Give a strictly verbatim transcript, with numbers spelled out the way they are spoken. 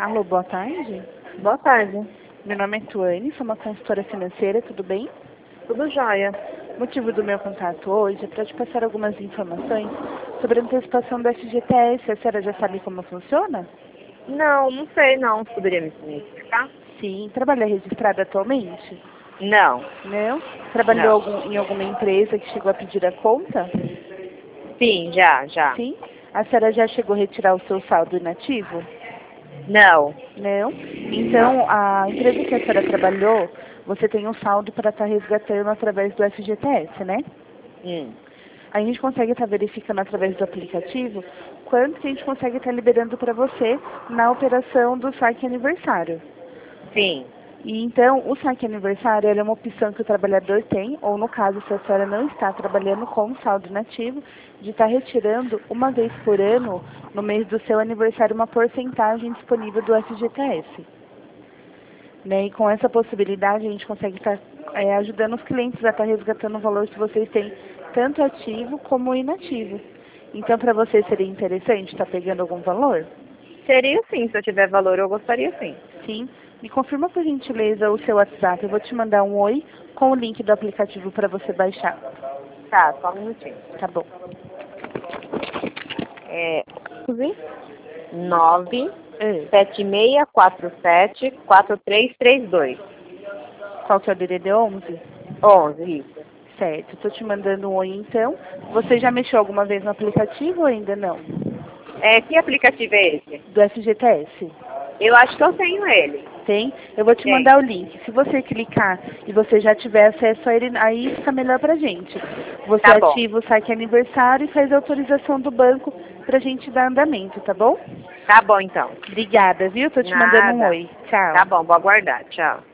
Alô, boa tarde. Boa tarde. Meu nome é Tuane, sou uma consultora financeira, tudo bem? Tudo jóia. O motivo do meu contato hoje é para te passar algumas informações sobre a antecipação do F G T S. A senhora já sabe como funciona? Não, não sei não. Você poderia me me explicar? Sim. Trabalha registrada atualmente? Não. Não? Trabalhou Não. algum, em alguma empresa que chegou a pedir a conta? Sim, já, já. Sim. A senhora já chegou a retirar o seu saldo inativo? Não. Não? Então, a empresa que a senhora trabalhou, você tem um saldo para estar resgatando através do F G T S, né? Hum. A gente consegue estar verificando através do aplicativo quanto que a gente consegue estar liberando para você na operação do saque aniversário. Sim. E então, o saque aniversário é uma opção que o trabalhador tem, ou no caso, se a senhora não está trabalhando com saldo inativo, de estar retirando uma vez por ano, no mês do seu aniversário, uma porcentagem disponível do F G T S. Né? E com essa possibilidade, a gente consegue estar é, ajudando os clientes a estar resgatando o valor que vocês têm, tanto ativo como inativo. Então, para você seria interessante estar pegando algum valor? Seria sim, se eu tiver valor eu gostaria sim. Sim. Me confirma, por gentileza, o seu WhatsApp. Eu vou te mandar um oi com o link do aplicativo para você baixar. Tá, só um minutinho. Tá bom. É nove É. sete seis quatro sete quatro três três dois. Qual que é o D D D onze? onze, isso. Certo. Estou te mandando um oi, então. Você já mexeu alguma vez no aplicativo ou ainda não? É, que aplicativo é esse? Do F G T S? Eu acho que eu tenho ele. Tem? Eu vou te Tem. mandar o link. Se você clicar e você já tiver acesso a ele, aí fica melhor pra gente. Você Tá bom. ativa o saque aniversário e faz a autorização do banco pra gente dar andamento, tá bom? Tá bom então. Obrigada, viu? Tô te mandando um Nada. oi. Tchau. Tá bom, vou aguardar. Tchau.